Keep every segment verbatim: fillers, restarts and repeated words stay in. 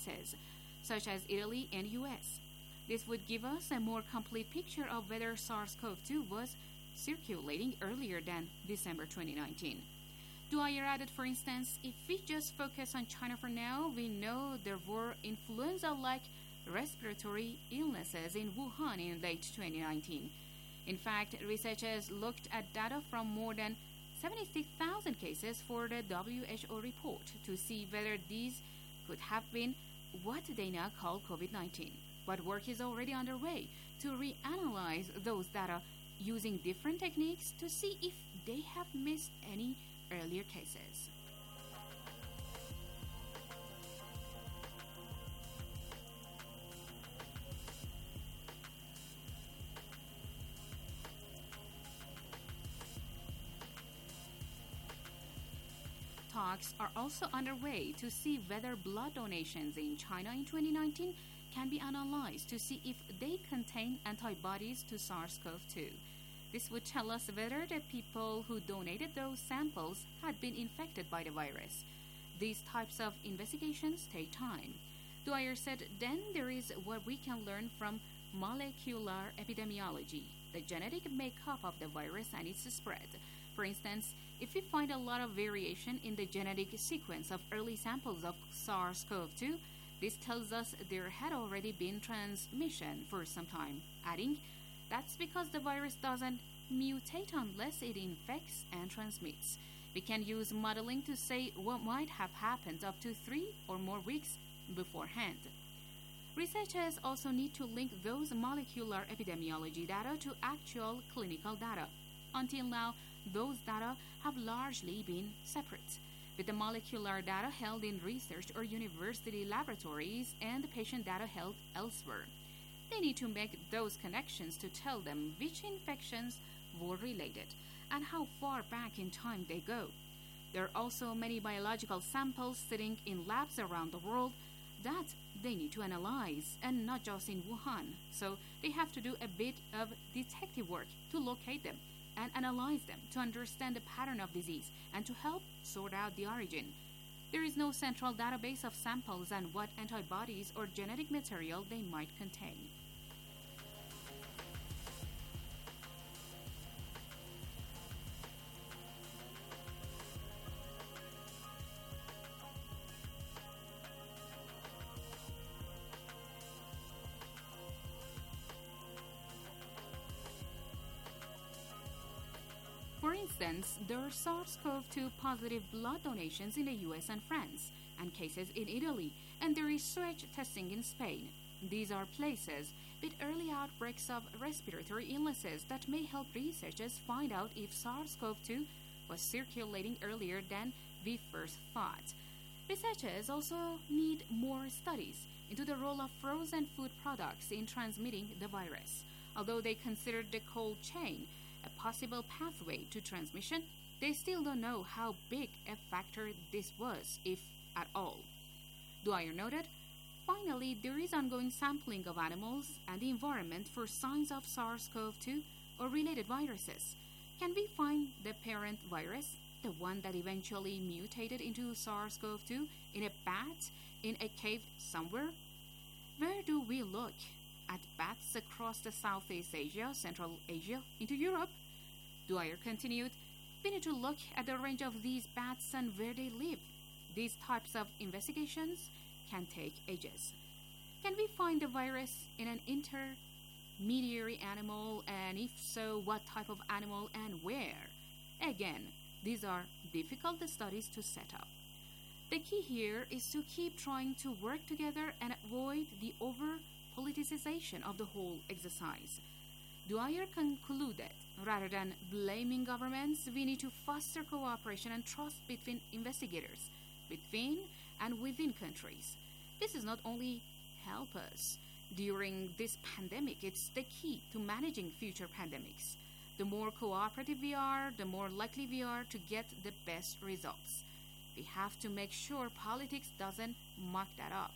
cases, such as Italy and U S. This would give us a more complete picture of whether SARS-C o V two was circulating earlier than December twenty nineteen. Dwyer added, for instance, if we just focus on China for now, we know there were influenza-like respiratory illnesses in Wuhan in late twenty nineteen. In fact, researchers looked at data from more than seventy-six thousand cases for the W H O report to see whether these could have been what they now call COVID nineteen. But work is already underway to reanalyze those data using different techniques to see if they have missed any earlier cases. Talks are also underway to see whether blood donations in China in twenty nineteen can be analyzed to see if they contain antibodies to SARS-C o V two. This would tell us whether the people who donated those samples had been infected by the virus. These types of investigations take time. Dwyer said then there is what we can learn from molecular epidemiology, the genetic makeup of the virus and its spread. For instance, if we find a lot of variation in the genetic sequence of early samples of SARS-C o V two, this tells us there had already been transmission for some time, adding, that's because the virus doesn't mutate unless it infects and transmits. We can use modeling to say what might have happened up to three or more weeks beforehand. Researchers also need to link those molecular epidemiology data to actual clinical data. Until now, those data have largely been separate, with the molecular data held in research or university laboratories and the patient data held elsewhere. They need to make those connections to tell them which infections were related and how far back in time they go. There are also many biological samples sitting in labs around the world that they need to analyze, and not just in Wuhan. So they have to do a bit of detective work to locate them and analyze them to understand the pattern of disease and to help sort out the origin. There is no central database of samples and what antibodies or genetic material they might contain. For instance, there are SARS-C o V two positive blood donations in the U S and France, and cases in Italy, and there is sewage testing in Spain. These are places with early outbreaks of respiratory illnesses that may help researchers find out if SARS-C o V two was circulating earlier than we first thought. Researchers also need more studies into the role of frozen food products in transmitting the virus. Although they considered the cold chain a possible pathway to transmission, they still don't know how big a factor this was, if at all. Dwyer noted, finally, there is ongoing sampling of animals and the environment for signs of SARS-C o V two or related viruses. Can we find the parent virus, the one that eventually mutated into SARS-C o V two, in a bat in a cave somewhere? Where do we look? At bats across the Southeast Asia, Central Asia, into Europe? Dwyer continued, we need to look at the range of these bats and where they live. These types of investigations can take ages. Can we find the virus in an intermediary animal, and if so, what type of animal and where? Again, these are difficult studies to set up. The key here is to keep trying to work together and avoid the over-politicization of the whole exercise. Dwyer concluded, rather than blaming governments, we need to foster cooperation and trust between investigators, between and within countries. This is not only help us during this pandemic, it's the key to managing future pandemics. The more cooperative we are, the more likely we are to get the best results. We have to make sure politics doesn't muck that up.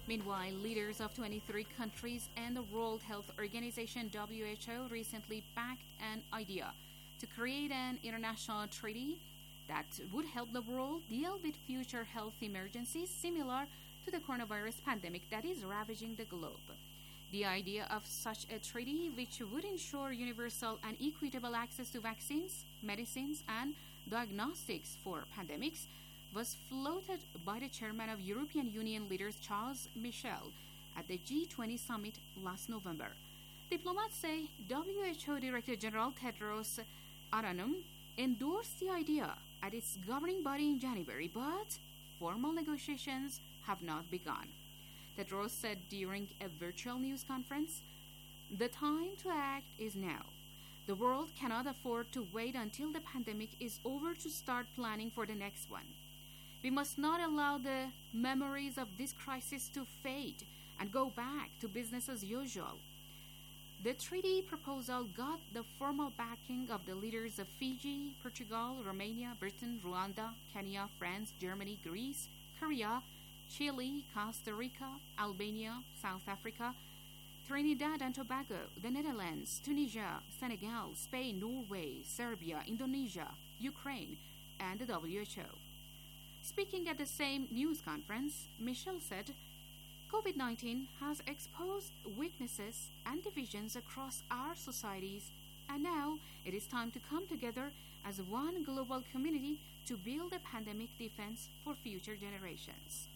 Meanwhile, leaders of twenty-three countries and the World Health Organization W H O recently backed an idea to create an international treaty that would help the world deal with future health emergencies similar to the coronavirus pandemic that is ravaging the globe. The idea of such a treaty, which would ensure universal and equitable access to vaccines, medicines, and diagnostics for pandemics, was floated by the chairman of European Union leaders Charles Michel at the G twenty summit last November. Diplomats say W H O Director General Tedros Adhanom endorsed the idea at its governing body in January, but formal negotiations have not begun. Tedros said during a virtual news conference, "The time to act is now. The world cannot afford to wait until the pandemic is over to start planning for the next one. We must not allow the memories of this crisis to fade and go back to business as usual." The treaty proposal got the formal backing of the leaders of Fiji, Portugal, Romania, Britain, Rwanda, Kenya, France, Germany, Greece, Korea, Chile, Costa Rica, Albania, South Africa, Trinidad and Tobago, the Netherlands, Tunisia, Senegal, Spain, Norway, Serbia, Indonesia, Ukraine, and the W H O. Speaking at the same news conference, Michel said, "COVID nineteen has exposed weaknesses and divisions across our societies, and now it is time to come together as one global community to build a pandemic defense for future generations."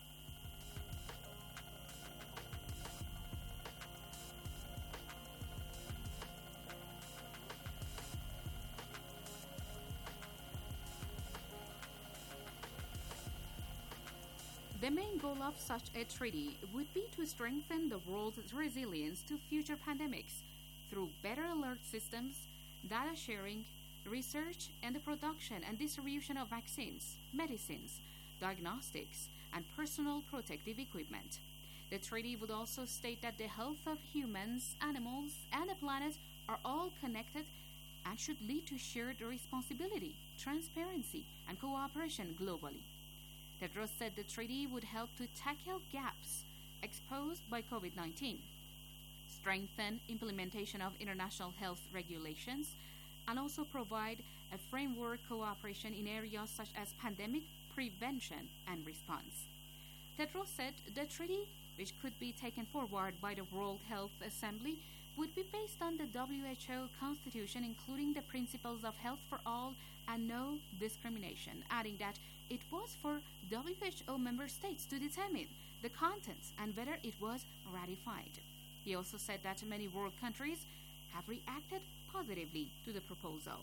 The main goal of such a treaty would be to strengthen the world's resilience to future pandemics through better alert systems, data sharing, research, and the production and distribution of vaccines, medicines, diagnostics, and personal protective equipment. The treaty would also state that the health of humans, animals, and the planet are all connected and should lead to shared responsibility, transparency, and cooperation globally. Tedros said the treaty would help to tackle gaps exposed by COVID nineteen, strengthen implementation of international health regulations, and also provide a framework cooperation in areas such as pandemic prevention and response. Tedros said the treaty, which could be taken forward by the World Health Assembly, would be based on the W H O Constitution, including the principles of health for all and no discrimination, adding that it was for W H O member states to determine the contents and whether it was ratified. He also said that many world countries have reacted positively to the proposal.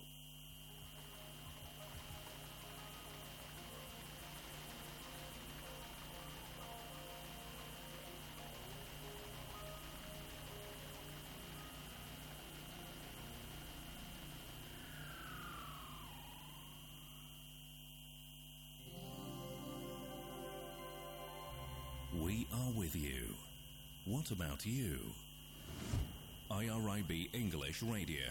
We are with you. What about you? I R I B English Radio.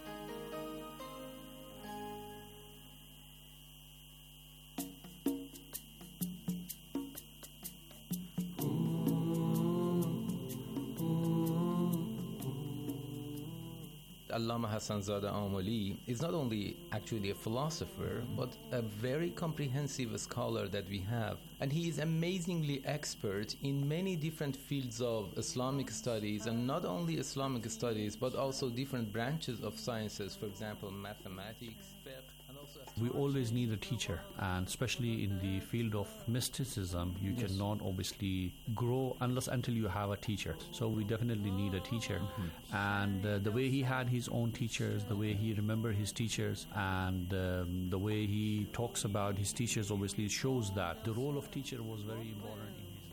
Allama Hassanzadeh Amoli is not only actually a philosopher, but a very comprehensive scholar that we have. And he is amazingly expert in many different fields of Islamic studies, and not only Islamic studies, but also different branches of sciences, for example, mathematics, fiqh, and also we always need a teacher, and especially in the field of mysticism, you yes. cannot obviously grow unless until you have a teacher. So we definitely need a teacher. Mm-hmm. And uh, the way he had his own teachers, the way he remembered his teachers, and um, the way he talks about his teachers obviously shows that the role of teacher was very important in his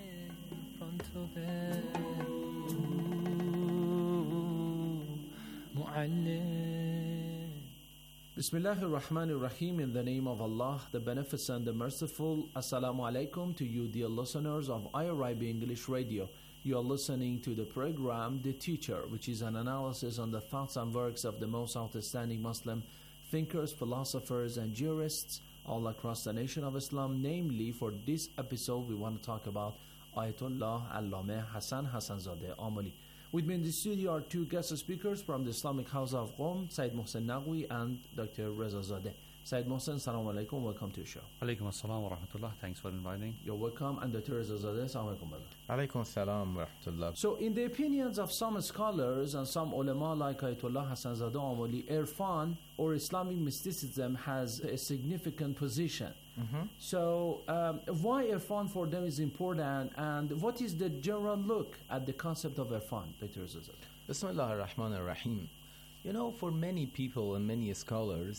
life. Bismillahir Rahmanir Rahim. In the name of Allah, the Beneficent, the Merciful. Assalamu alaikum to you, dear listeners of I R I B English Radio. You are listening to the program The Teacher, which is an analysis on the thoughts and works of the most outstanding Muslim thinkers, philosophers, and jurists all across the nation of Islam. Namely, for this episode, we want to talk about Ayatollah Allame Hassan Hassanzadeh Amoli. With me in the studio are two guest speakers from the Islamic House of Qom, Sayyid Mohsen Naqvi and Doctor Reza Zadeh. Sayyid Mohsen, Assalamu alaikum, welcome to the show. Alaikum assalam wa rahmatullah, thanks for inviting. You're welcome, and Doctor Reza Zadeh, Assalamu alaikum, brother. Alaikum salam wa rahmatullah. So, in the opinions of some scholars and some ulama like Ayatollah Hassanzadeh Amoli, Irfan or Islamic mysticism has a significant position. Mm-hmm. So, um, why Irfan for them is important, and what is the general look at the concept of Irfan, Doctor Reza Zadeh? Bismillah ar-Rahman ar-Rahim. You know, for many people and many scholars,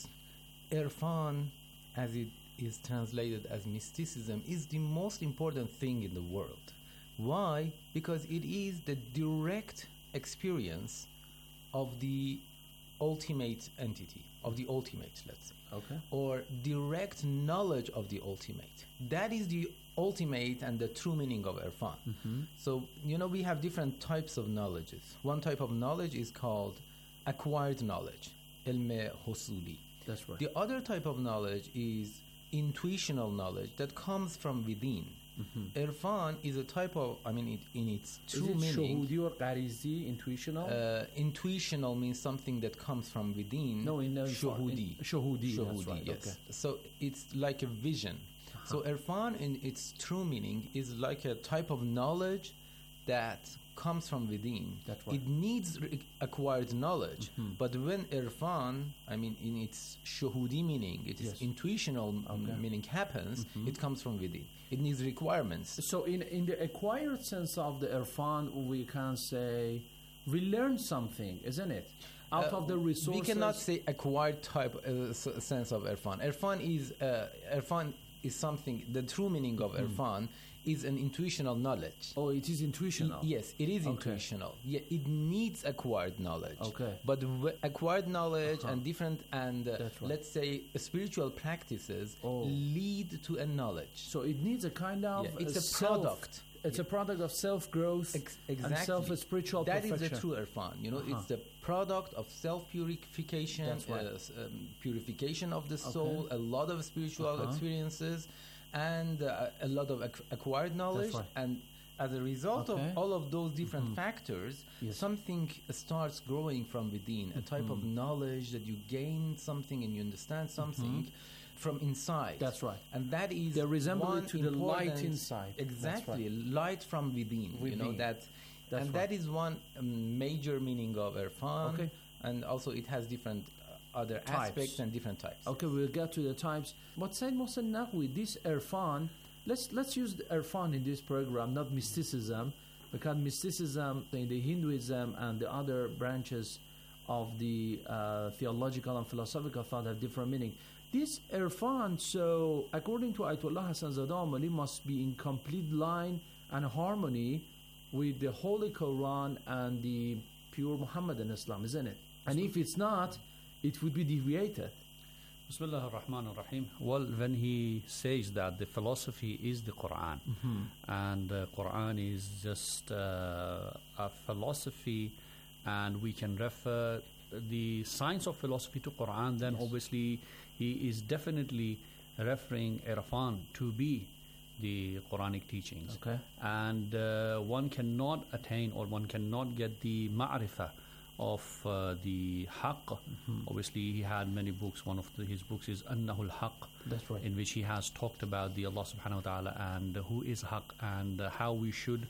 Irfan, as it is translated as mysticism, is the most important thing in the world. Why? Because it is the direct experience of the ultimate entity, of the ultimate, let's say. Okay. Or direct knowledge of the ultimate. That is the ultimate and the true meaning of Irfan. Mm-hmm. So, you know, we have different types of knowledges. One type of knowledge is called acquired knowledge, ilm husuli. That's right. The other type of knowledge is intuitional knowledge that comes from within. Mm-hmm. Irfan is a type of, I mean, it, in its true is it meaning. Shuhudi or qarizi, intuitional? Uh, intuitional means something that comes from within. No, in uh, Shuhudi. In, shuhudi, Shuhudi, that's right. yes. Okay. So it's like a vision. Uh-huh. So Irfan, in its true meaning, is like a type of knowledge that comes from within. That's right. It needs re- acquired knowledge, mm-hmm. but when Irfan, I mean, in its shuhudi meaning, it is yes. intuitional okay. meaning happens, mm-hmm. it comes from within. It needs requirements. So in, in the acquired sense of the Irfan, we can say we learn something, isn't it? Out uh, of the resources. We cannot say acquired type uh, s- sense of Irfan. Irfan is, uh, Irfan is something, the true meaning of mm-hmm. Irfan is an intuitional knowledge. Oh, it is intuitional. I, yes, it is okay. intuitional. Yeah, it needs acquired knowledge. Okay. But w- acquired knowledge uh-huh. and different and uh, right. let's say uh, spiritual practices oh. lead to a knowledge. So it needs a kind of yeah, it's a, a self, product. It's yeah. a product of self-growth Ex- exactly. and self-spiritual That perfection. is the true Irfan. You know, uh-huh. it's the product of self-purification, That's right. uh, um, purification of the soul, okay. a lot of spiritual uh-huh. experiences, and uh, a lot of ac- acquired knowledge. Right. And as a result okay. of all of those different mm-hmm. factors, yes. something starts growing from within, a type mm-hmm. of knowledge that you gain something and you understand something. Mm-hmm. From inside. That's right. And that is the resemblance to the light important, inside. Exactly. Right. Light from within. within. You know that That's and right. that is one um, major meaning of Irfan. Okay. And also it has different uh, other types. aspects and different types. Okay, we'll get to the types. But Sayyid Mohsen Naqvi, this Irfan, let's let's use the Irfan in this program, not mysticism, because mysticism in the Hinduism and the other branches of the uh, theological and philosophical thought have different meaning. This Irfan, so according to Ayatollah Hassanzadeh Amoli, must be in complete line and harmony with the Holy Quran and the pure Muhammadan Islam, isn't it? And if it's not, it would be deviated. Bismillah ar-Rahman ar-Rahim. Well, when he says that the philosophy is the Quran, mm-hmm. and the Quran is just uh, a philosophy, and we can refer the science of philosophy to Quran, then yes. obviously he is definitely referring Irfan to be the Quranic teachings. Okay. And uh, one cannot attain or one cannot get the ma'rifah of uh, the haqq. Mm-hmm. Obviously he had many books. One of the, his books is Annahul Haqq. That's right. In which he has talked about the Allah subhanahu wa ta'ala and who is haqq and uh, how we should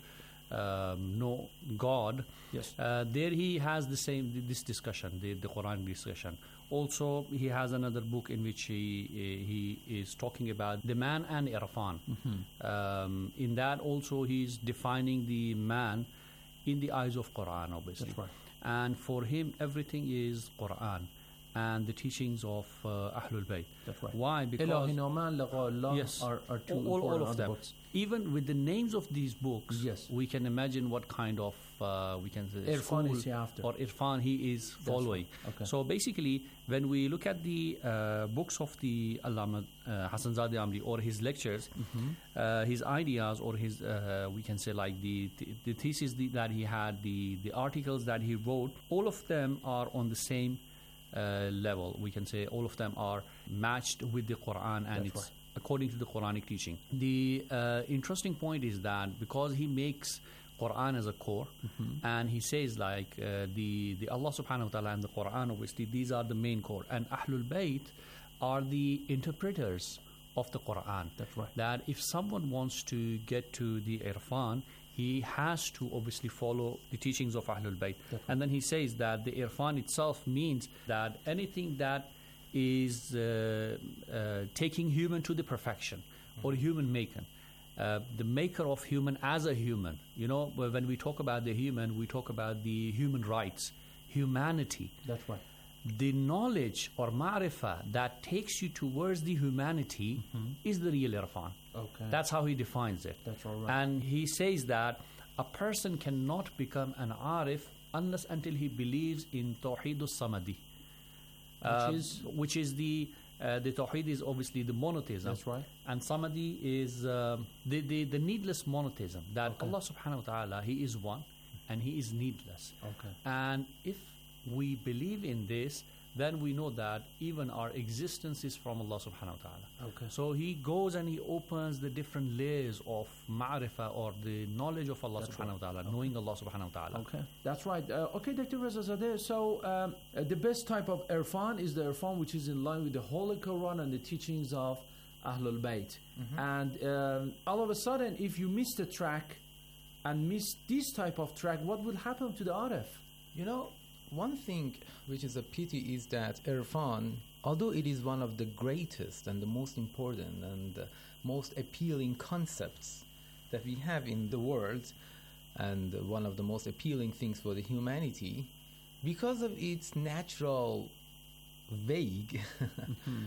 Um, know God. Yes. Uh, there he has the same this discussion, the, the Quran discussion. Also, he has another book in which he he is talking about the man and Irfan. Mm-hmm. Um, in that also he's defining the man in the eyes of Quran, obviously. That's right. And for him, everything is Quran and the teachings of uh, Ahlul Bayt. That's right. Why? Because Allah, yes, are, are two all, all of them. books. Even with the names of these books, yes. we can imagine what kind of uh, we can say Irfan is he after, or Irfan he is following. Right. Okay. So basically, when we look at the uh, books of the Allama uh, Hassanzadeh Amoli or his lectures, mm-hmm. uh, his ideas or his uh, we can say like the the, the thesis the, that he had, the the articles that he wrote, all of them are on the same Uh, level. We can say all of them are matched with the Quran and That's its right. according to the Quranic teaching. The uh, interesting point is that because he makes Quran as a core, mm-hmm. and he says like uh, the the Allah subhanahu wa ta'ala and the Quran, obviously these are the main core, and Ahlul Bayt are the interpreters of the Quran. That's right. That if someone wants to get to the irfan, he has to obviously follow the teachings of Ahlul Bayt. Right. And then he says that the irfan itself means that anything that is uh, uh, taking human to the perfection, mm-hmm. or human maker. Uh, the maker of human as a human. You know, when we talk about the human, we talk about the human rights, humanity. That's right. The knowledge or ma'rifah that takes you towards the humanity mm-hmm. is the real irfan. Okay. That's how he defines it. That's all right. And he says that a person cannot become an arif unless until he believes in Tawheed al-Samadi. Which uh, is? Which is the... Uh, the Tawheed is obviously the monotheism. That's right. And Samadi is uh, the, the, the needless monotheism. That okay. Allah subhanahu wa ta'ala, He is one and He is needless. Okay. And if we believe in this, then we know that even our existence is from Allah subhanahu wa ta'ala. Okay. So He goes and He opens the different layers of ma'rifah or the knowledge of Allah That's subhanahu right. wa ta'ala, okay. knowing Allah subhanahu wa ta'ala. Okay, that's right. Uh, okay, Doctor Reza Zadeh, so um, uh, the best type of irfan is the irfan which is in line with the Holy Quran and the teachings of Ahlul Bayt. Mm-hmm. And um, all of a sudden, if you miss the track and miss this type of track, what will happen to the Arif? You know, one thing which is a pity is that irfan, although it is one of the greatest and the most important and the most appealing concepts that we have in the world, and one of the most appealing things for the humanity, because of its natural vague, mm-hmm.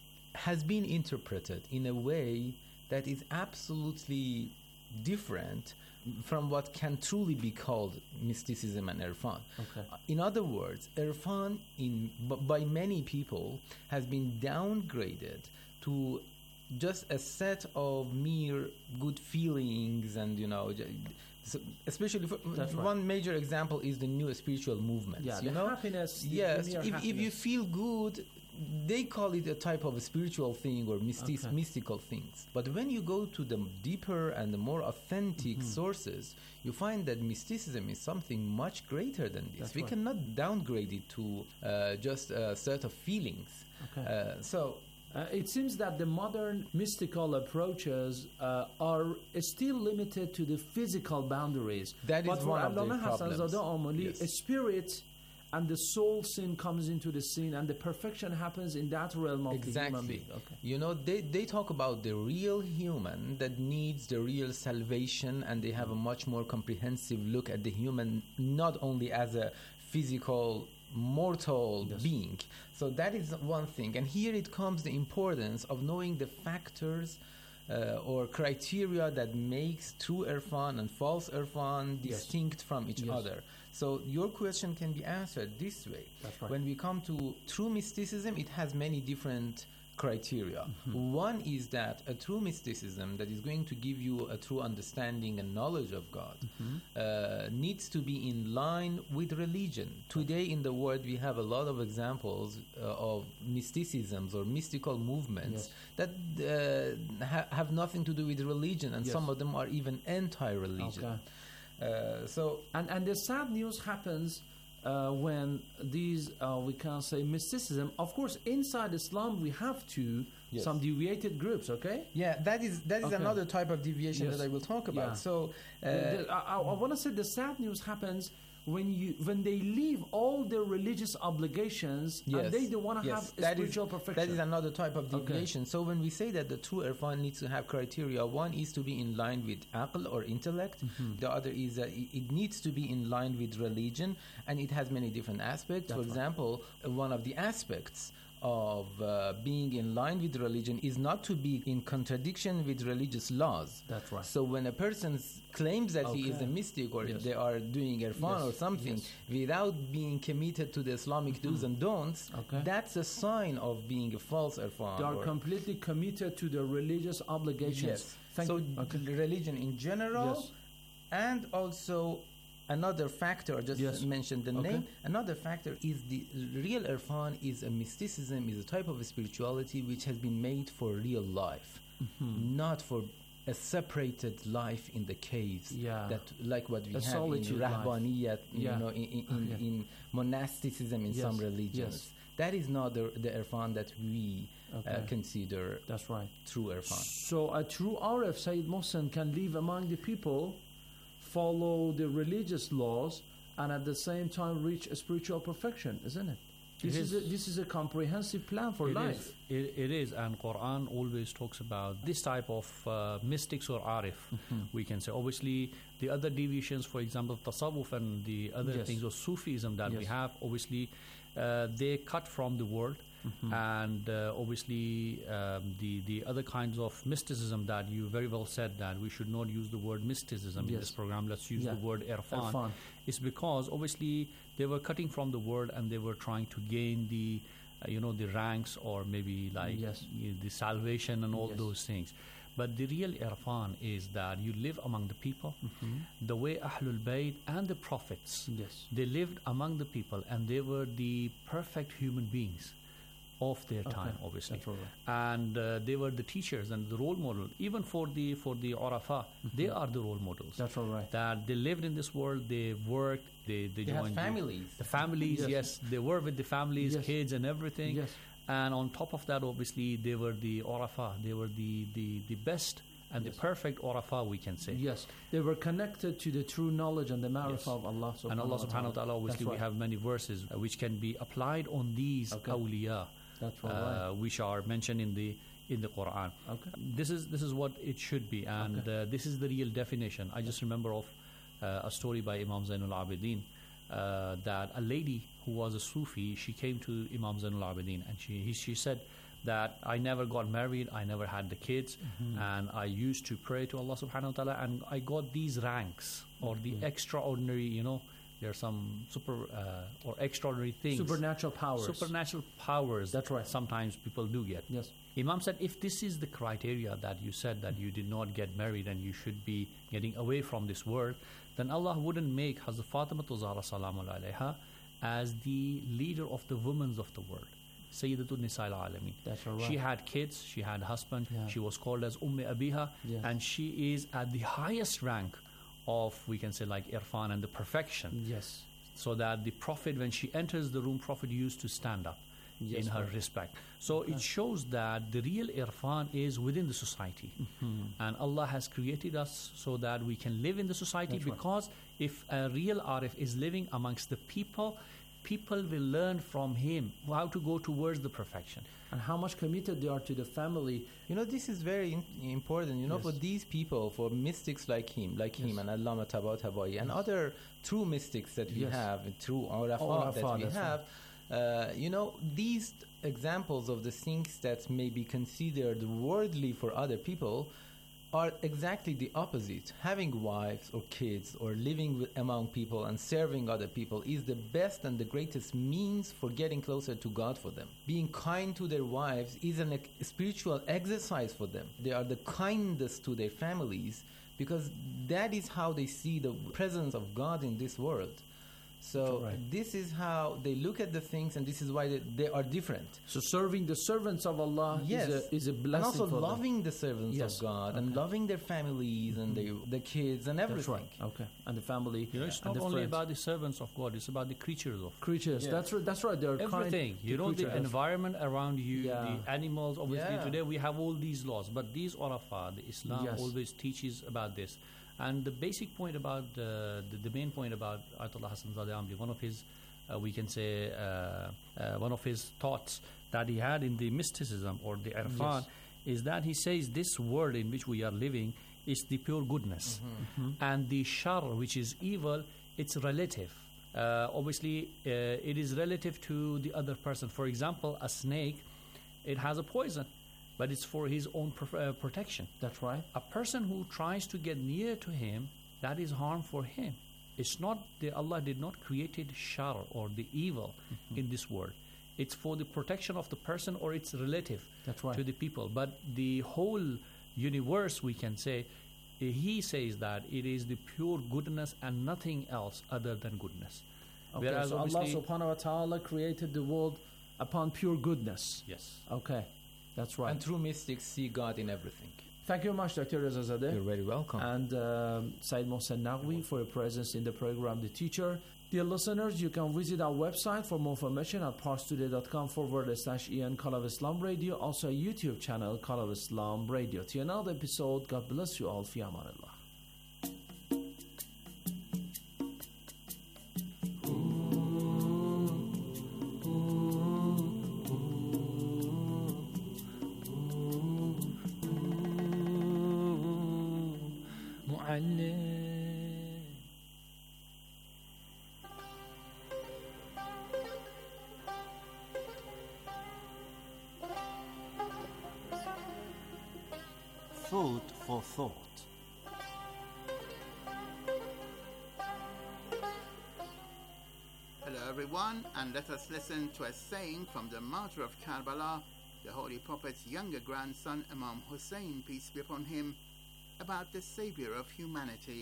has been interpreted in a way that is absolutely different from what can truly be called mysticism and irfan. Okay. In other words, irfan in b- by many people has been downgraded to just a set of mere good feelings, and you know, so especially for That's one right. major example is the new spiritual movements. Yeah, you the know, happiness. The yes. mere If, happiness. if you feel good, they call it a type of a spiritual thing or mystic, Okay. mystical things. But when you go to the deeper and the more authentic Mm-hmm. sources, you find that mysticism is something much greater than this. That's we right. cannot downgrade it to uh, just a set of feelings. Okay. Uh, so. Uh, it seems that the modern mystical approaches uh, are still limited to the physical boundaries. That is but for one of the Allama Hassan problems. Zadeh Omoli, Yes. a spirit and the soul sin comes into the scene, and the perfection happens in that realm of the human Exactly. being. Okay. You know, they, they talk about the real human that needs the real salvation, and they have a much more comprehensive look at the human, not only as a physical, mortal Yes. being. So that is one thing. And here it comes the importance of knowing the factors uh, or criteria that makes true irfan and false irfan Yes. distinct from each Yes. other. So your question can be answered this way. That's right. When we come to true mysticism, it has many different criteria. Mm-hmm. One is that a true mysticism that is going to give you a true understanding and knowledge of God mm-hmm. uh, needs to be in line with religion. Today in the world we have a lot of examples uh, of mysticisms or mystical movements Yes. that uh, ha- have nothing to do with religion, and Yes. some of them are even anti-religion. Okay. Uh, so And and the sad news happens uh, when these uh, we can say mysticism. Of course, inside Islam we have to Yes. some deviated groups. Okay. yeah, that is that is Okay. another type of deviation Yes. that I will talk about. Yeah. So uh, The- the- I, I want to say the sad news happens when you when they leave all their religious obligations and they don't want to yes, have a that spiritual is, perfection. That is another type of Okay. deviation. So when we say that the true irfan needs to have criteria, one is to be in line with aql or intellect. Mm-hmm. The other is that it, it needs to be in line with religion, and it has many different aspects. That's For right. example, uh, one of the aspects of uh, being in line with religion is not to be in contradiction with religious laws. That's right. So when a person s- claims that he is Okay. a mystic or Yes. they are doing irfan Yes. or something Yes. without being committed to the Islamic do's and don'ts, Okay. that's a sign of being a false irfan. They are or- completely committed to the religious obligations. Yes. Thank so you. Okay. religion in general, Yes. and also another factor, just Yes. mention the Okay. name, another factor is the real irfan is a mysticism, is a type of spirituality which has been made for real life, Mm-hmm. not for a separated life in the caves, Yeah. that like what we A have in solitude life. Rahbaniyat, Yeah. you know, in, in, in, Okay. in monasticism in Yes. some religions. Yes. That is not the, the irfan that we Okay. uh, consider That's right. true irfan. So a true Arif, Sayyid Mohsen, can live among the people, follow the religious laws, and at the same time reach a spiritual perfection, isn't it? This It is, is. a, this is a comprehensive plan for It life. is. It, it is, and Quran always talks about this type of uh, mystics or arif. Mm-hmm. We can say, obviously, the other deviations, for example, tasawwuf and the other Yes. things of Sufism that we Yes. have, obviously, uh, they cut from the world. Mm-hmm. And uh, obviously, um, the the other kinds of mysticism that you very well said that we should not use the word mysticism in Yes. this program. Let's use Yeah. the word irfan. Irfan. It's because obviously they were cutting from the word and they were trying to gain the, uh, you know, the ranks or maybe like Yes. you know, the salvation and all Yes. those things. But the real irfan is that you live among the people, the way Ahlul Bayt and the prophets, Yes. they lived among the people and they were the perfect human beings of their Okay. time, obviously. That's all right. And uh, they were the teachers and the role model. Even for the for the Urafa, they are the role models. That's all right. That they lived in this world, they worked, they, they, They had joined the- families. The, families, Yes. yes. They were with the families, Yes. kids and everything. Yes. And on top of that, obviously, they were the Urafa. They were the, the, the best and Yes. the perfect Urafa, we can say. Yes, they were connected to the true knowledge and the ma'rifah Yes. of Allah subhanahu And Allah wa subhanahu wa ta'ala, obviously, That's we right. have many verses uh, which can be applied on these Okay. awliya, That's all uh, right. which are mentioned in the in the Quran. Okay. This is this is what it should be, and Okay. uh, this is the real definition. I just remember of uh, a story by Imam Zainul Abidin uh, that a lady who was a Sufi, she came to Imam Zainul Abidin and she he, she said that I never got married, I never had the kids, Mm-hmm. and I used to pray to Allah subhanahu wa ta'ala, and I got these ranks or the Mm-hmm. extraordinary, you know, there are some super uh, or extraordinary things. Supernatural powers. Supernatural powers. That's right. Sometimes people do get. Yes. Imam said, if this is the criteria that you said that you did not get married and you should be getting away from this world, then Allah wouldn't make Hazrat Fatima Zahra salamu alayha as the leader of the women of the world. Sayyidatul Nisa al-Alamin. That's all She right. had kids, she had husband, Yeah. she was called as Umm Abiha, Yes. and she is at the highest rank of, we can say, like irfan and the perfection. Yes. So that the Prophet, when she enters the room, Prophet used to stand up Yes, in her right. respect. So it shows that the real irfan is within the society. Mm-hmm. And Allah has created us so that we can live in the society, That's right. because if a real arif is living amongst the people, people will learn from him how to go towards the perfection. And how much committed they are to the family. You know, this is very in- important. You know, Yes. for these people, for mystics like him, like him, Yes. and Allama Tabatabai, and other true mystics that we Yes. have, true Urafa Urafa, that we that's have, uh, you know, these examples of the things that may be considered worldly for other people are exactly the opposite. Having wives or kids or living with, among people and serving other people is the best and the greatest means for getting closer to God for them. Being kind to their wives is an ex- spiritual exercise for them. They are the kindest to their families because that is how they see the presence of God in this world. So Right. this is how they look at the things, and this is why they, they are different. So serving the servants of Allah Yes, is, a, is a blessing and also for them. loving the servants Yes, of God and okay. loving their families and their, the kids and That's everything. right. Okay. And the family. You know, it's and not the only friends. about the servants of God, it's about the creatures of God. creatures. Yes. That's right. That's right. They are Everything. kind You to know, the creatures. environment around you, Yeah. the animals. Obviously, Yeah. today we have all these laws, but these Urafa, the Islam Yes. always teaches about this. And the basic point about, uh, the, the main point about Ayatollah Hassan Zadeh Amli, one of his, uh, we can say, uh, uh, one of his thoughts that he had in the mysticism or the Irfan Yes. is that he says this world in which we are living is the pure goodness. Mm-hmm. And the shar, which is evil, it's relative. Uh, obviously, uh, it is relative to the other person. For example, a snake, it has a poison, but it's for his own pr- uh, protection. That's right. A person who tries to get near to him, that is harm for him. It's not the Allah did not created shar or the evil Mm-hmm. in this world. It's for the protection of the person or its relative That's right. to the people. But the whole universe, we can say, he says that it is the pure goodness and nothing else other than goodness. Okay, Whereas so Allah obviously- subhanahu wa ta'ala created the world upon pure goodness. Yes. Okay, that's right. And true mystics see God in everything. Thank you very much, Doctor Reza Zadeh. You're very welcome. And um, Said Mohsen Naqvi for your presence in the program, The Teacher. Dear listeners, you can visit our website for more information at parstoday.com forward slash En Call of Islam Radio, also a YouTube channel, Call of Islam Radio. Till another episode, God bless you all. Fi amanillah. Food for thought. Hello everyone, and let us listen to a saying from the martyr of Karbala, the Holy Prophet's younger grandson Imam Hussein, peace be upon him, about the Saviour of humanity.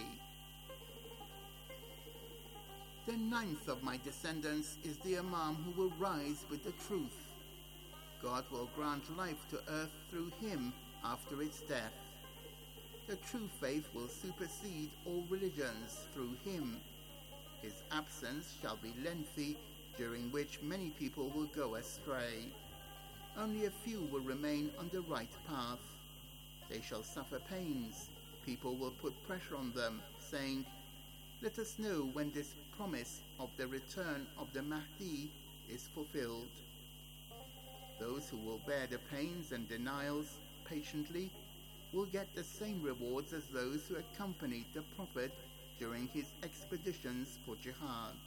The ninth of my descendants is the Imam who will rise with the truth. God will grant life to earth through him after its death. The true faith will supersede all religions through him. His absence shall be lengthy, during which many people will go astray. Only a few will remain on the right path. They shall suffer pains. People will put pressure on them, saying, "Let us know when this promise of the return of the Mahdi is fulfilled." Those who will bear the pains and denials patiently will get the same rewards as those who accompanied the Prophet during his expeditions for jihad.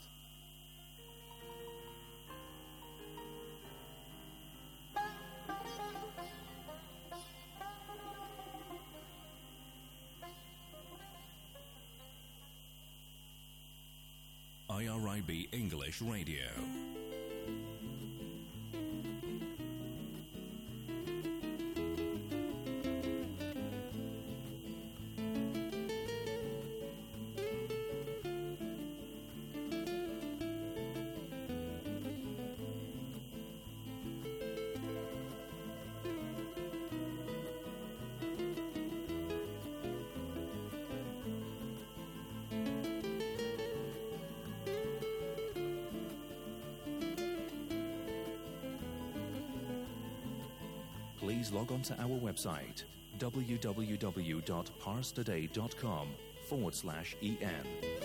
I R I B English Radio. Please log on to our website www.parstoday.com forward slash en.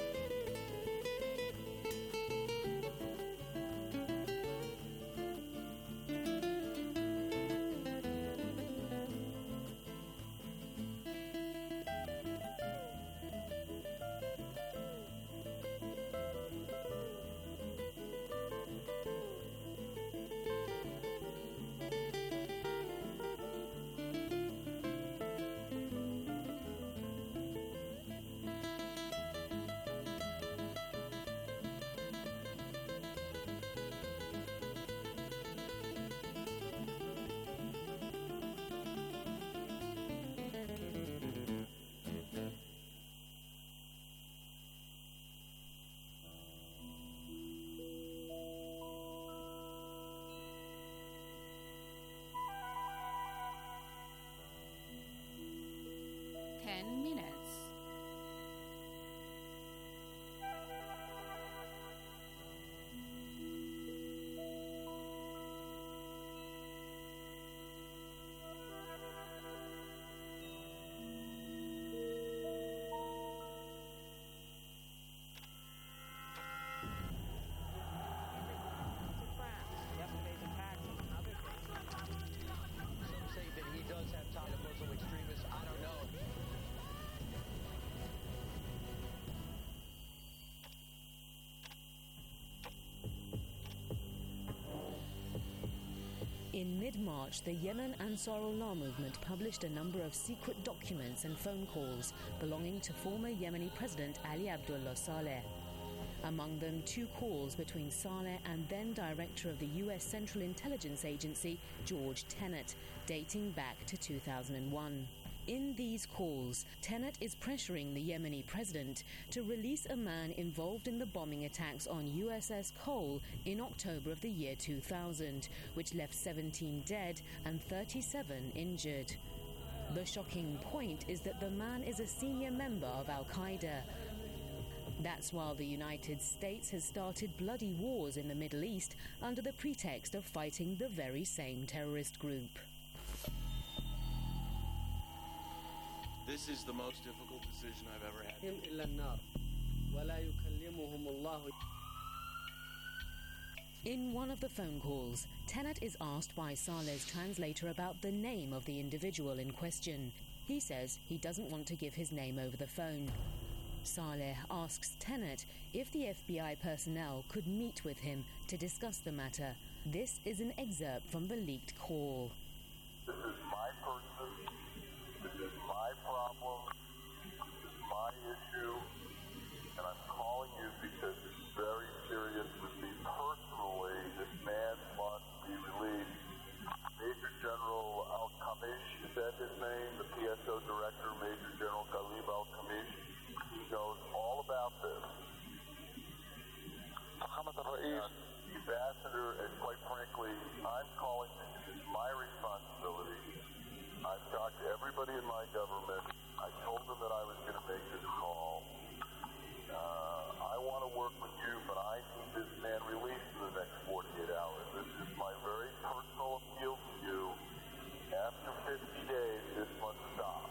Ten minutes. In mid-March, the Yemen Ansarullah movement published a number of secret documents and phone calls belonging to former Yemeni President Ali Abdullah Saleh. Among them, two calls between Saleh and then Director of the U S Central Intelligence Agency, George Tenet, dating back to two thousand one. In these calls, Tenet is pressuring the Yemeni president to release a man involved in the bombing attacks on U S S Cole in October of the year two thousand, which left seventeen dead and thirty-seven injured. The shocking point is that the man is a senior member of Al-Qaeda. That's while the United States has started bloody wars in the Middle East under the pretext of fighting the very same terrorist group. This is the most difficult decision I've ever had. In one of the phone calls, Tenet is asked by Saleh's translator about the name of the individual in question. He says he doesn't want to give his name over the phone. Saleh asks Tenet if the F B I personnel could meet with him to discuss the matter. This is an excerpt from the leaked call. This is my person. This is my problem. This is my issue. And I'm calling you because it's very serious with me personally. This man must be released. Major General Al-Khamish, is that his name? The P S O director, Major General Ghalib Al-Khamish. He knows all about this. And the ambassador, and quite frankly, I'm calling this is my responsibility. I've talked to everybody in my government. I told them that I was going to make this call. Uh, I want to work with you, but I need this man released in the next forty-eight hours. This is my very personal appeal to you. After fifty days, this must stop.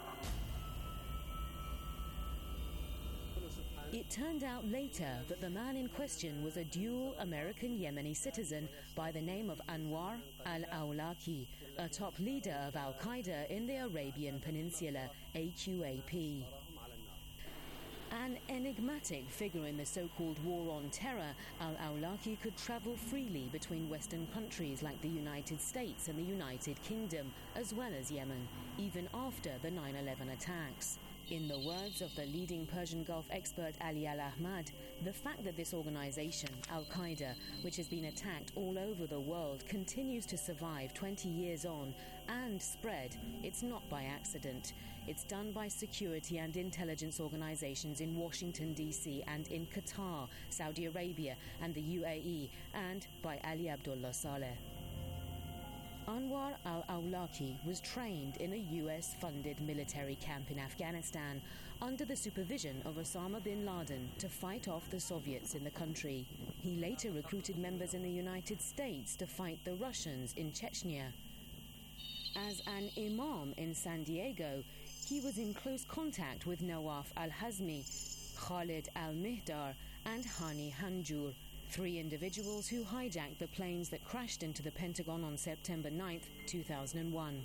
It turned out later that the man in question was a dual American-Yemeni citizen by the name of Anwar al-Awlaki, a top leader of Al-Qaeda in the Arabian Peninsula, A Q A P. An enigmatic figure in the so-called war on terror, al-Awlaki could travel freely between Western countries like the United States and the United Kingdom, as well as Yemen, even after the nine eleven attacks. In the words of the leading Persian Gulf expert Ali Al-Ahmad, the fact that this organization, Al-Qaeda, which has been attacked all over the world, continues to survive twenty years on and spread, it's not by accident. It's done by security and intelligence organizations in Washington, D C and in Qatar, Saudi Arabia and the U A E, and by Ali Abdullah Saleh. Anwar al-Awlaki was trained in a U S-funded military camp in Afghanistan under the supervision of Osama bin Laden to fight off the Soviets in the country. He later recruited members in the United States to fight the Russians in Chechnya. As an imam in San Diego, he was in close contact with Nawaf al-Hazmi, Khalid al-Mihdar and Hani Hanjour, three individuals who hijacked the planes that crashed into the Pentagon on September ninth, two thousand one.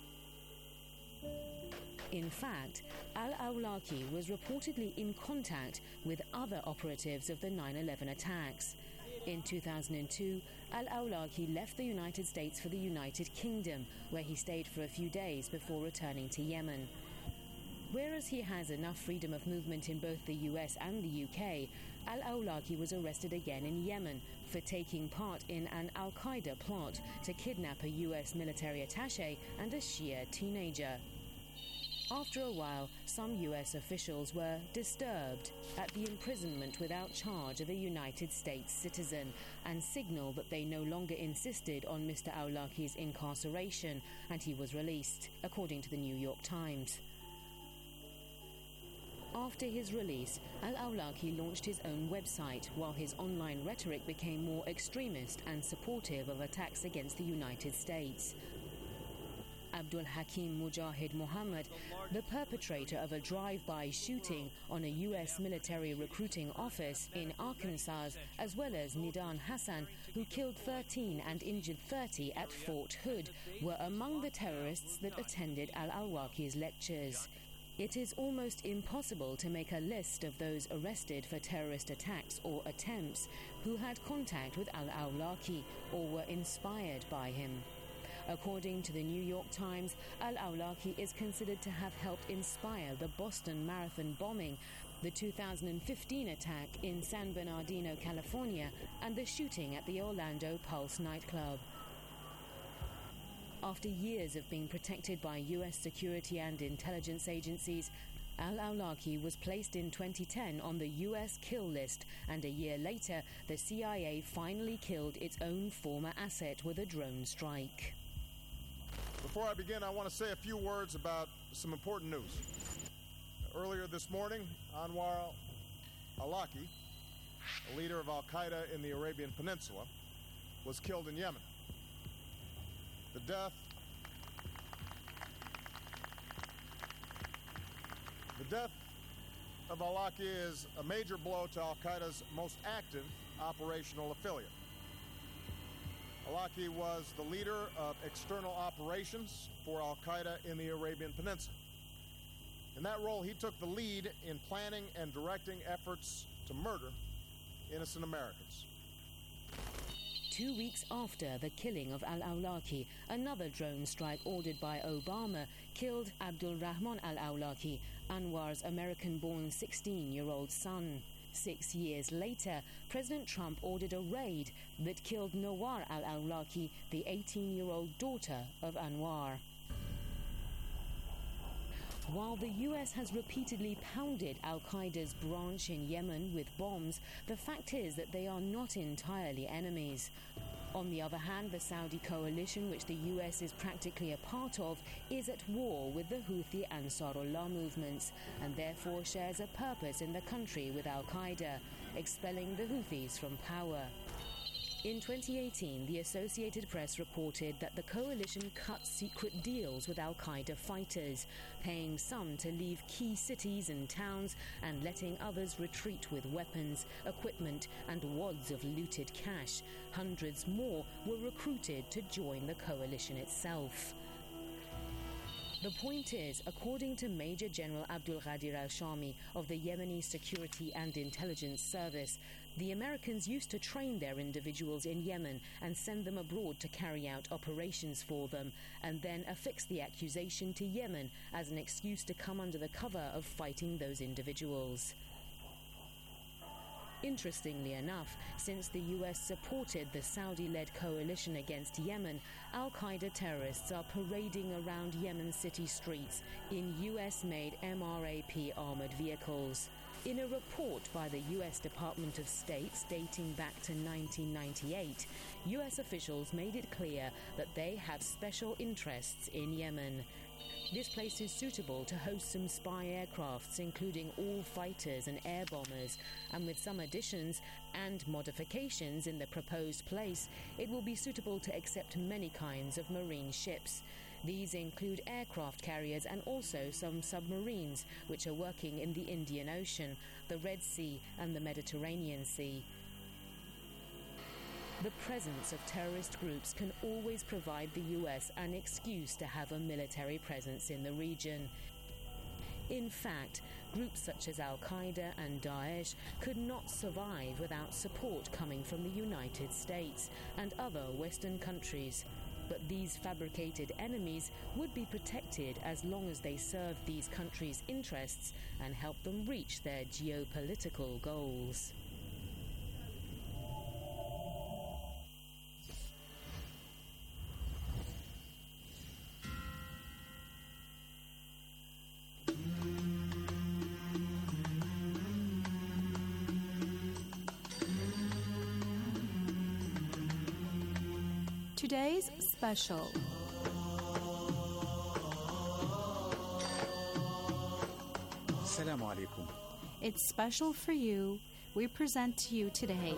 In fact, al-Awlaki was reportedly in contact with other operatives of the nine eleven attacks. In two thousand two, al-Awlaki left the United States for the United Kingdom, where he stayed for a few days before returning to Yemen. Whereas he has enough freedom of movement in both the U S and the U K, al-Awlaki was arrested again in Yemen for taking part in an Al-Qaeda plot to kidnap a U S military attaché and a Shia teenager. After a while, some U S officials were disturbed at the imprisonment without charge of a United States citizen and signaled that they no longer insisted on Mister Awlaki's incarceration, and he was released, according to the New York Times. After his release, al-Awlaki launched his own website, while his online rhetoric became more extremist and supportive of attacks against the United States. Abdul Hakim Mujahid Muhammad, the perpetrator of a drive-by shooting on a U S military recruiting office in Arkansas, as well as Nidan Hassan, who killed thirteen and injured thirty at Fort Hood, were among the terrorists that attended al-Awlaki's lectures. It is almost impossible to make a list of those arrested for terrorist attacks or attempts who had contact with al-Awlaki or were inspired by him. According to the New York Times, al-Awlaki is considered to have helped inspire the Boston Marathon bombing, the two thousand fifteen attack in San Bernardino, California, and the shooting at the Orlando Pulse nightclub. After years of being protected by U S security and intelligence agencies, al-Awlaki was placed in twenty ten on the U S kill list, and a year later, the C I A finally killed its own former asset with a drone strike. Before I begin, I want to say a few words about some important news. Earlier this morning, Anwar al-Awlaki, a leader of al-Qaeda in the Arabian Peninsula, was killed in Yemen. The death The death of al-Awlaki is a major blow to al-Qaeda's most active operational affiliate. Al-Awlaki was the leader of external operations for al-Qaeda in the Arabian Peninsula. In that role, he took the lead in planning and directing efforts to murder innocent Americans. Two weeks after the killing of al-Awlaki, another drone strike ordered by Obama killed Abdul Rahman al-Awlaki, Anwar's American-born sixteen-year-old son. Six years later, President Trump ordered a raid that killed Nawar al-Awlaki, the eighteen-year-old daughter of Anwar. While the U S has repeatedly pounded al-Qaeda's branch in Yemen with bombs, the fact is that they are not entirely enemies. On the other hand, the Saudi coalition, which the U S is practically a part of, is at war with the Houthi Ansarullah movements and therefore shares a purpose in the country with al-Qaeda, expelling the Houthis from power. In twenty eighteen, the Associated Press reported that the coalition cut secret deals with al-Qaeda fighters, paying some to leave key cities and towns and letting others retreat with weapons, equipment and wads of looted cash. Hundreds more were recruited to join the coalition itself. The point is, according to Major General Abdul Ghadir al-Shami of the Yemeni Security and Intelligence Service, the Americans used to train their individuals in Yemen and send them abroad to carry out operations for them, and then affix the accusation to Yemen as an excuse to come under the cover of fighting those individuals. Interestingly enough, since the U S supported the Saudi-led coalition against Yemen, al-Qaeda terrorists are parading around Yemen city streets in U S-made M R A P armored vehicles. In a report by the U S Department of State dating back to nineteen ninety-eight, U S officials made it clear that they have special interests in Yemen. This place is suitable to host some spy aircrafts, including all fighters and air bombers, and with some additions and modifications in the proposed place, it will be suitable to accept many kinds of marine ships. These include aircraft carriers and also some submarines, which are working in the Indian Ocean, the Red Sea and the Mediterranean Sea. The presence of terrorist groups can always provide the U S an excuse to have a military presence in the region. In fact, groups such as al-Qaeda and Daesh could not survive without support coming from the United States and other Western countries. But these fabricated enemies would be protected as long as they served these countries' interests and helped them reach their geopolitical goals. Today's special. Assalamu alaikum. It's special for you. We present to you today.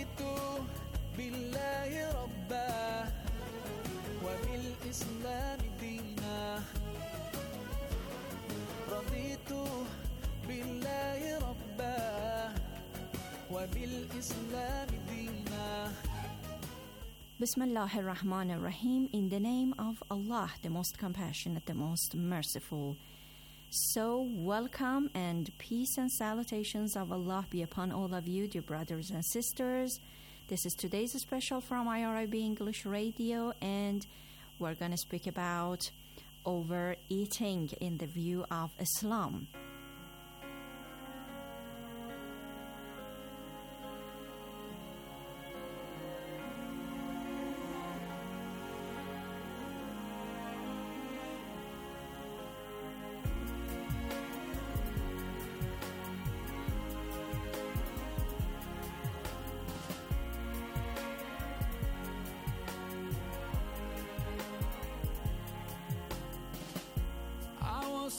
Bismillahir Rahmanir Rahim, in the name of Allah, the most compassionate, the most merciful. So, welcome and peace and salutations of Allah be upon all of you, dear brothers and sisters. This is today's special from I R I B English Radio, and we're going to speak about overeating in the view of Islam.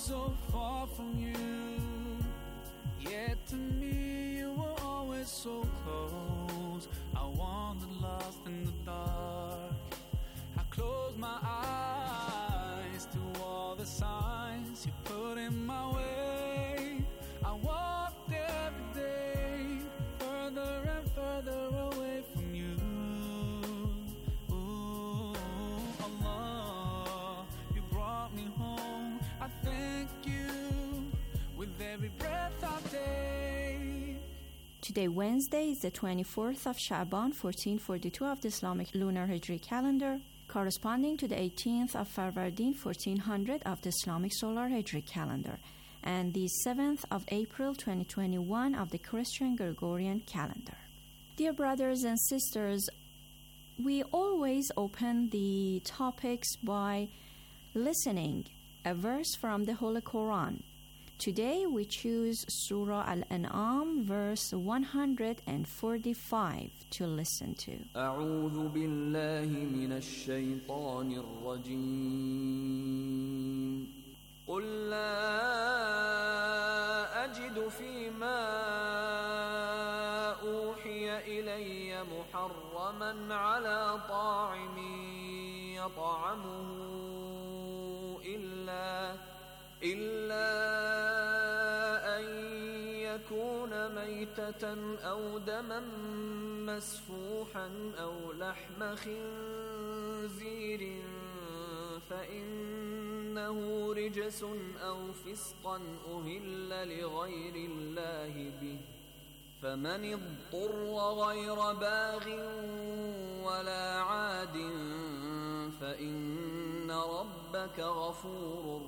so far from you, yet to me you were always so close. I wandered lost in the dark. I closed my eyes to all the signs you put in my way. I walked every day further and further away from you. Ooh, Allah, you brought me home. I thank you with every breath I take. Today, Wednesday, is the twenty-fourth of Sha'ban, fourteen forty-two of the Islamic Lunar Hijri calendar, corresponding to the eighteenth of Farvardin, fourteen hundred of the Islamic Solar Hijri calendar, and the seventh of April, twenty twenty-one of the Christian Gregorian calendar. Dear brothers and sisters, we always open the topics by listening a verse from the Holy Quran. Today we choose Surah Al-An'am, verse one hundred forty-five to listen to. أعوذ بالله من الشيطان الرجيم. قل لا أجد فيما أوحي إلي محرما على طاعم يطعمه إلا إلا أن يكون ميتة أو دما مسفوحا أو لحم خنزير فإنه رجس أو فسقا أهل لغير الله به فمن اضطر غير باغ ولا عاد فإن ربك غفور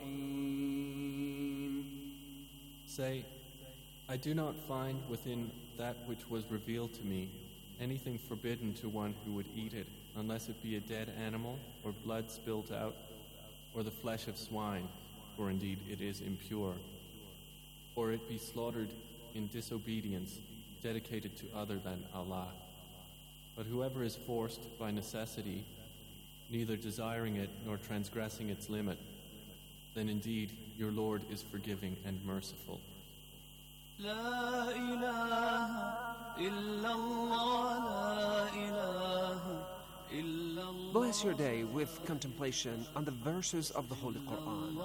رحيم. Say, I do not find within that which was revealed to me anything forbidden to one who would eat it, unless it be a dead animal, or blood spilled out, or the flesh of swine, for indeed it is impure, or it be slaughtered in disobedience, dedicated to other than Allah. But whoever is forced by necessity, neither desiring it nor transgressing its limit, then indeed your Lord is forgiving and merciful. لا إله إلا الله لا إله إلا الله. Bless your day with contemplation on the verses of the Holy Quran.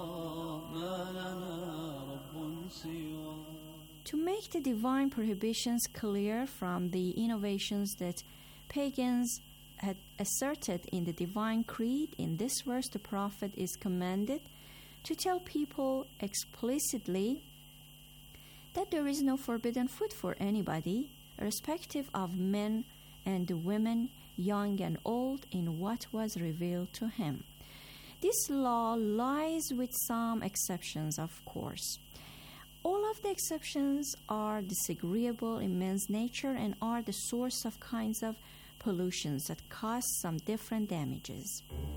To make the divine prohibitions clear from the innovations that pagans had asserted in the divine creed, in this verse the Prophet is commanded to tell people explicitly that there is no forbidden food for anybody, irrespective of men and women, young and old, in what was revealed to him. This law lies with some exceptions, of course. All of the exceptions are disagreeable in man's nature and are the source of kinds of pollutions that cause some different damages.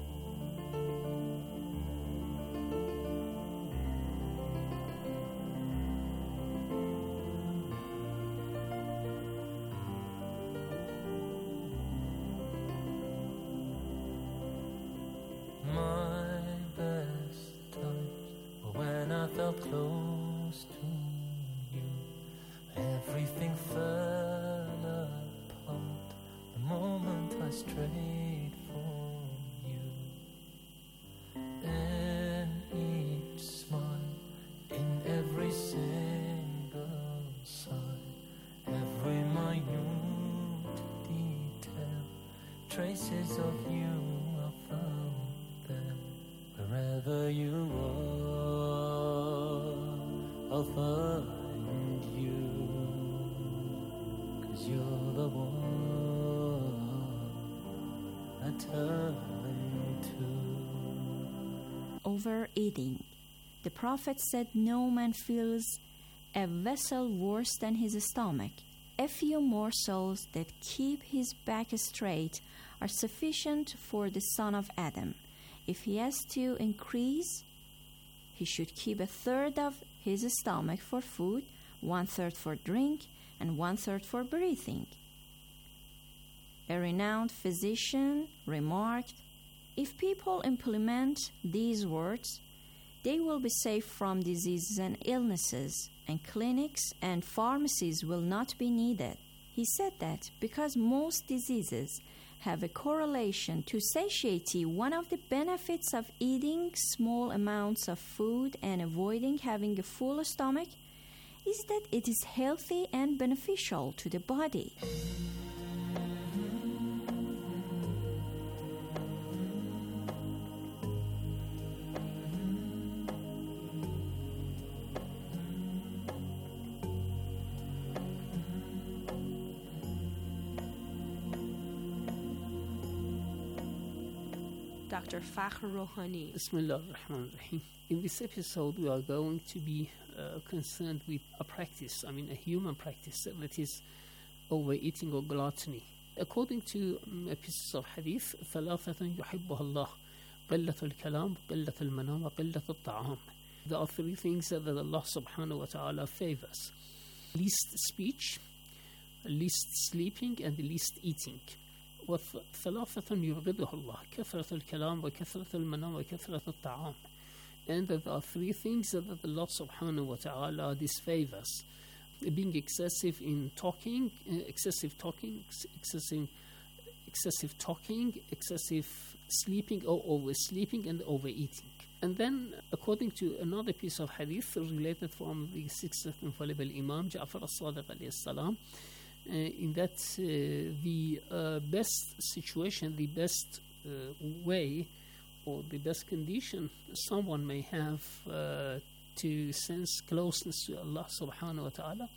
My best times were when I felt close to you. Everything fell apart the moment I strayed from you. In each smile, in every single sigh, every minute detail, traces of you are found there. Wherever you are, I'll find you, 'cause you're the one I turn to. Overeating. The Prophet said no man fills a vessel worse than his stomach. A few morsels that keep his back straight are sufficient for the son of Adam. If he has to increase, he should keep a third of his stomach for food, one third for drink, and one third for breathing. A renowned physician remarked, "If people implement these words, they will be safe from diseases and illnesses, and clinics and pharmacies will not be needed. He said that because most diseases have a correlation to satiety, one of the benefits of eating small amounts of food and avoiding having a full stomach is that it is healthy and beneficial to the body. Doctor Fakhr Rouhani. Bismillah ar-Rahman ar-Rahim. In this episode, we are going to be uh, concerned with a practice, I mean a human practice, that is overeating or gluttony. According to um, pieces of hadith, ثلاثة يحبها الله قلة الكلام قلة المنام وقلة الطعام. There are three things that Allah subhanahu wa ta'ala favors: least speech, least sleeping, and least eating. وثلاثة يبغضها الله كثرة الكلام وكثرة المنام وكثرة الطعام. And there are three things that Allah subhanahu wa ta'ala disfavors: being excessive in talking, uh, excessive talking, excessive, excessive talking, excessive sleeping or oversleeping, and overeating. And then, according to another piece of hadith related from the sixth infallible Imam Ja'far as-Sadiq alayhi salam, uh, in that uh, the uh, best situation, the best uh, way, or the best condition someone may have uh, to sense closeness to Allah subhanahu wa ta'ala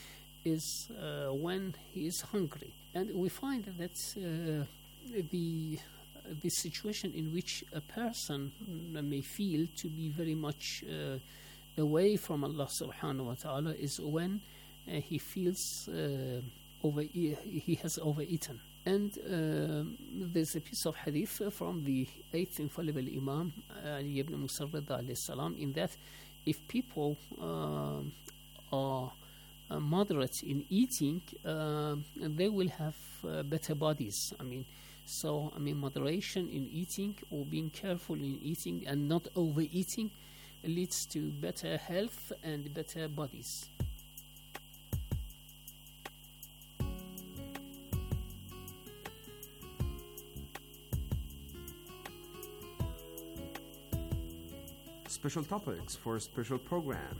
is uh, when he is hungry. And we find that uh, the the situation in which a person may feel to be very much uh, away from Allah subhanahu wa ta'ala is when uh, he feels uh, over he has overeaten. And uh, there's a piece of hadith from the eighth infallible Imam Ali ibn Musa Rida alayhi salam, in that if people uh, are uh, moderate in eating, uh, they will have uh, better bodies. I mean, so I mean, moderation in eating, or being careful in eating and not overeating, leads to better health and better bodies. Special topics for a special program.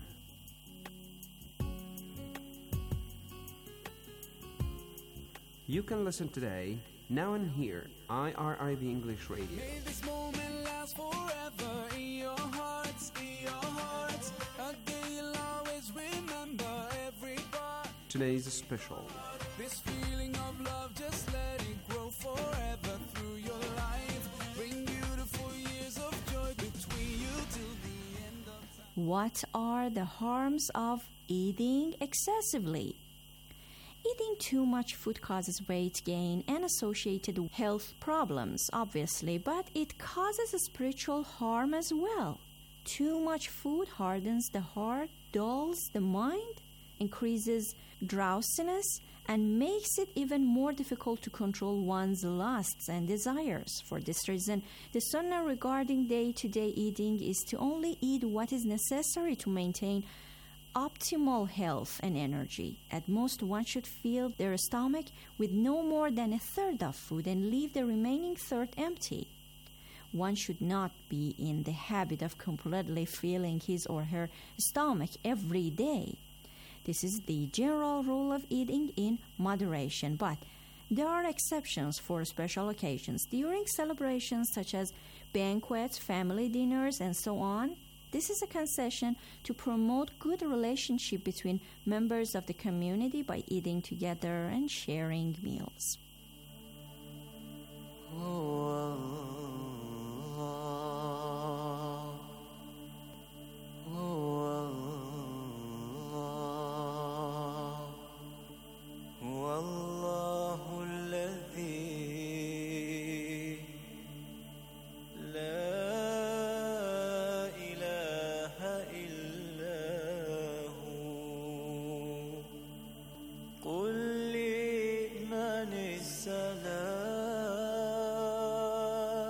You can listen today, now and here, I R I B English Radio. May this moment last forever in your hearts, in your hearts. A day you'll always remember every part. Today's special. This feeling of love, just let it grow forever through your life. Bring beautiful years of joy between you till the end of time. What are the harms of eating excessively? Eating too much food causes weight gain and associated health problems, obviously, but it causes a spiritual harm as well. Too much food hardens the heart, dulls the mind, increases drowsiness, and makes it even more difficult to control one's lusts and desires. For this reason, the sunnah regarding day-to-day eating is to only eat what is necessary to maintain optimal health and energy. At most, one should fill their stomach with no more than a third of food and leave the remaining third empty. One should not be in the habit of completely filling his or her stomach every day. This is the general rule of eating in moderation, but there are exceptions for special occasions. During celebrations such as banquets, family dinners, and so on, this is a concession to promote good relationship between members of the community by eating together and sharing meals. Oh, Allah. Oh, Allah. Wallahu alladhi la قل لي من السلام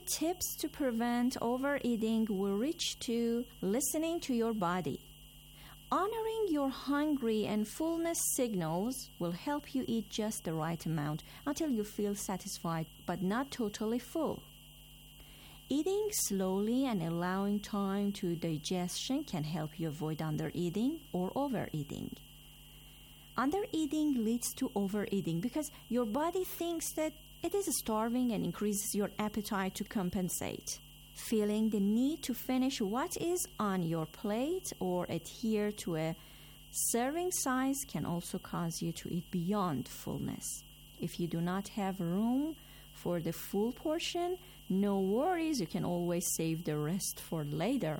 tips to prevent overeating will reach to listening to your body. Honoring your hungry and fullness signals will help you eat just the right amount until you feel satisfied but not totally full. Eating slowly and allowing time to digestion can help you avoid undereating or overeating. Undereating leads to overeating because your body thinks that it is starving and increases your appetite to compensate. Feeling the need to finish what is on your plate or adhere to a serving size can also cause you to eat beyond fullness. If you do not have room for the full portion, no worries, you can always save the rest for later.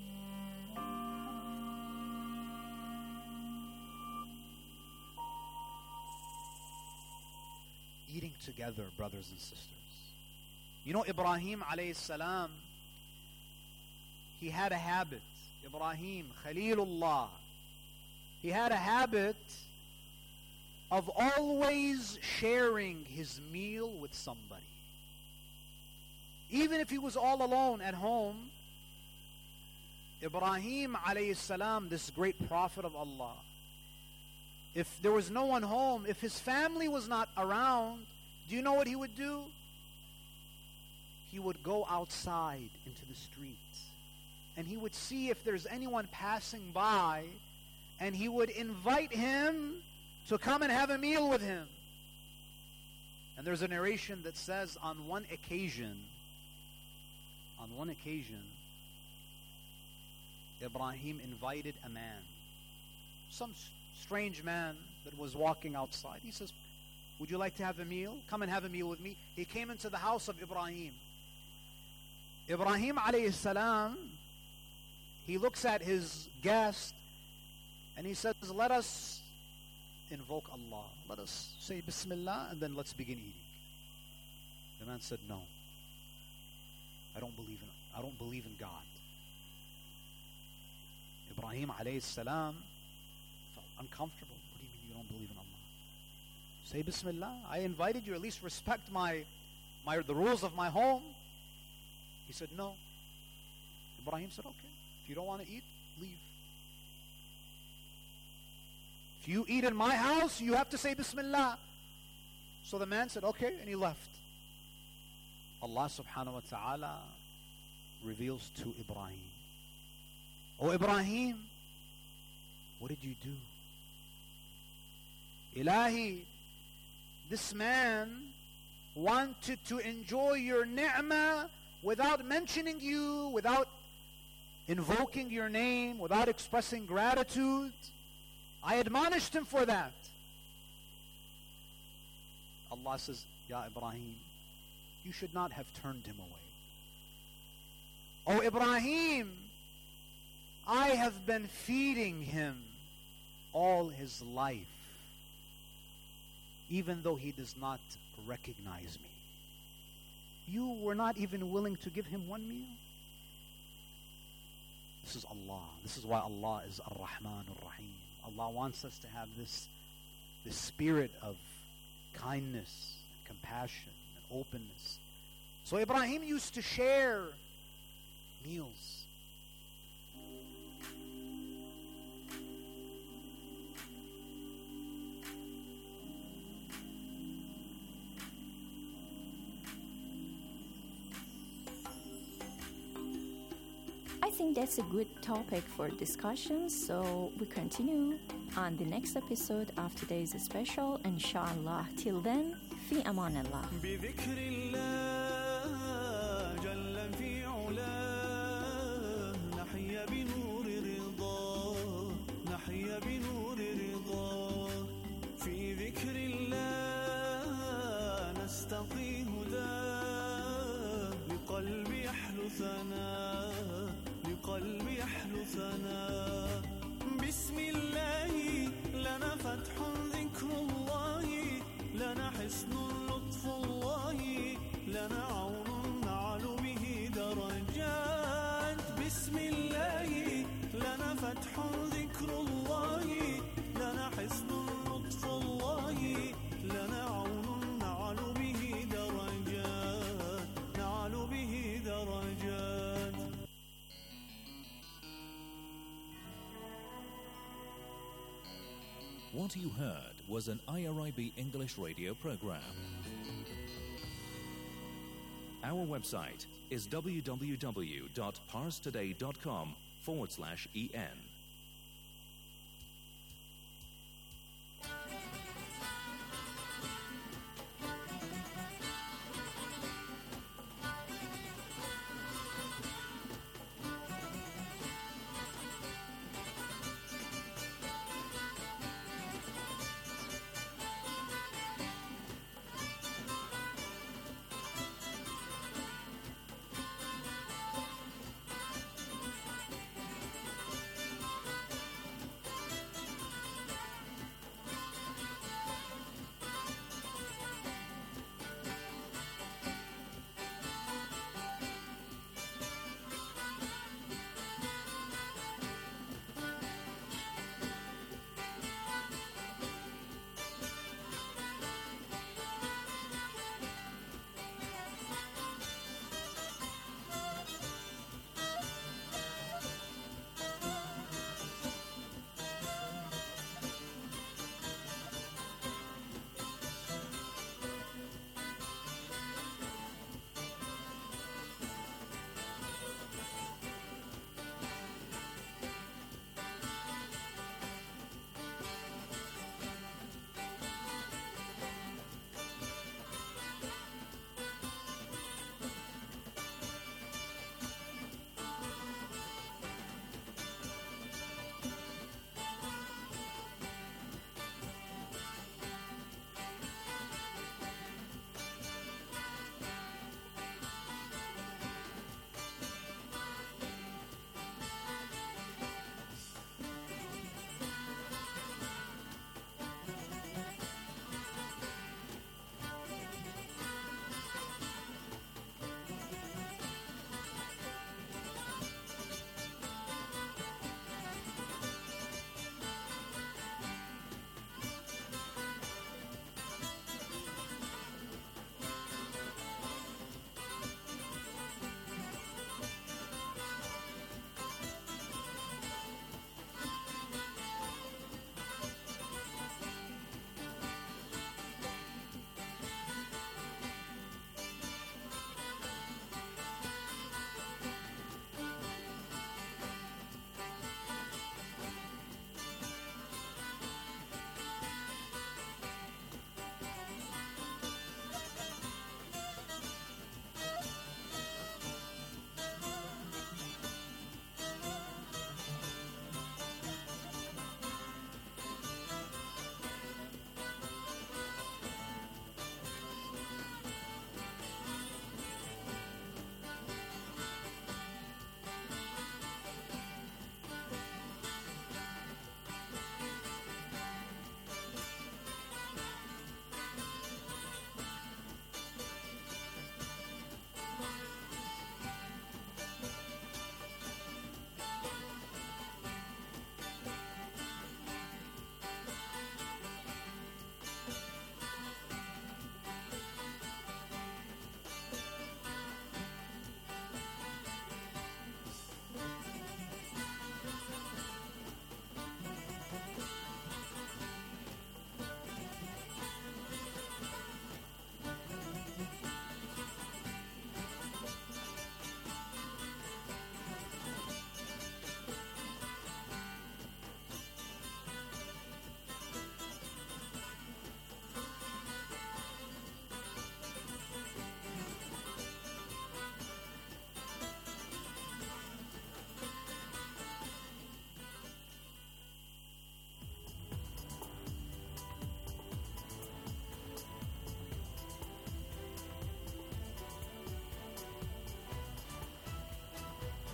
Eating together, brothers and sisters. You know, Ibrahim alayhi salam, he had a habit. Ibrahim, Khalilullah, he had a habit of always sharing his meal with somebody. Even if he was all alone at home, Ibrahim alayhi salam, this great prophet of Allah, if there was no one home, if his family was not around, do you know what he would do? He would go outside into the streets and he would see if there's anyone passing by and he would invite him to come and have a meal with him. And there's a narration that says on one occasion, on one occasion, Ibrahim invited a man, some strange man that was walking outside. He says, would you like to have a meal? Come and have a meal with me. He came into the house of Ibrahim. Ibrahim alayhi salam, he looks at his guest and he says, let us invoke Allah. Let us say Bismillah and then let's begin eating. The man said, no. I don't believe in I don't believe in God. Ibrahim alayhi salam felt uncomfortable. What do you mean you don't believe in Allah? Say Bismillah. I invited you. At least respect my, my the rules of my home. He said, no. Ibrahim said, okay. If you don't want to eat, leave. If you eat in my house, you have to say Bismillah. So the man said, okay, and he left. Allah subhanahu wa ta'ala reveals to Ibrahim, oh Ibrahim, what did you do? Ilahi, this man wanted to enjoy your ni'mah without mentioning you, without invoking your name, without expressing gratitude. I admonished him for that. Allah says, Ya Ibrahim, you should not have turned him away. Oh Ibrahim, I have been feeding him all his life, even though he does not recognize me. You were not even willing to give him one meal? This is Allah. This is why Allah is Ar-Rahman Ar-Rahim. Allah wants us to have this, this spirit of kindness, compassion, and openness. So Ibrahim used to share meals. I think that's a good topic for discussion, so we continue on the next episode of today's special, inshallah. Till then, fi aman Allah. قلبي يحلو ثناء بسم الله لنا فتح ذكر الله لنا حسن لطف الله لنا عون نعلو به درجات بسم الله لنا فتح ذكر الله لنا حسن لطف الله لنا عون نعلو به درجات نعلو به What you heard was an I R I B English radio program. Our website is www.parstoday.com forward slash en.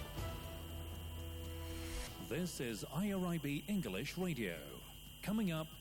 This is I R I B English Radio. Coming up